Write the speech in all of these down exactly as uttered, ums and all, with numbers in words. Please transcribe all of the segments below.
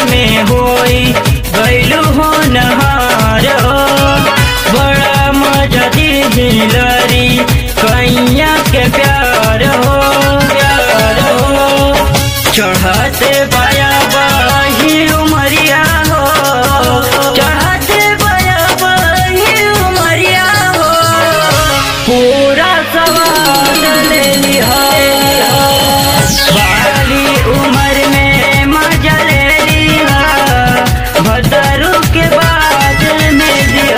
में होई गैलू हो नहार हो। बड़ा मजा दिलरी कैया के प्यार हो प्यार हो। चढ़ते बाया बाही उमरिया हो चढ़ते बाया बाही उमरिया हो। पूरा सवाद ले लिया बाली उम्र में मजा ले लिया भदरू के बाद में दिया।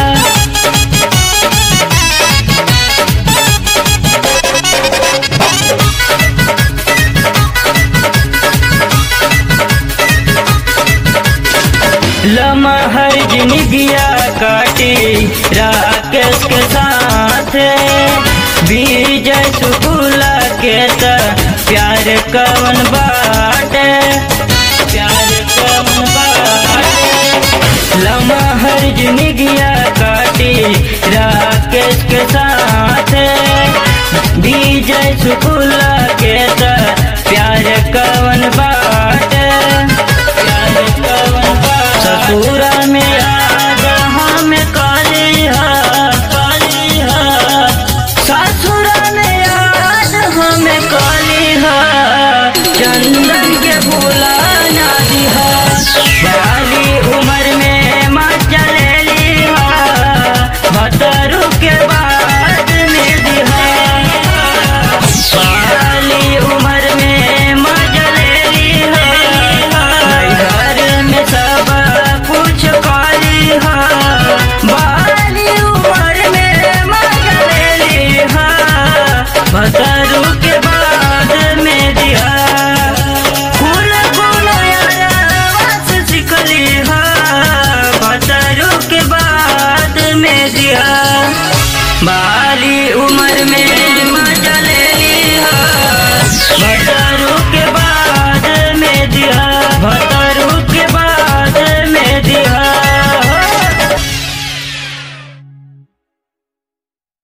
लमहर जिंदगिया काटी राकेश के साथ विजय सुकुला के त प्यार कवन बाटे प्यार कवन बाटे। लमहर जिंदगिया काटी राकेश के साथ विजय सुकुला के त प्यार कवन बाटे।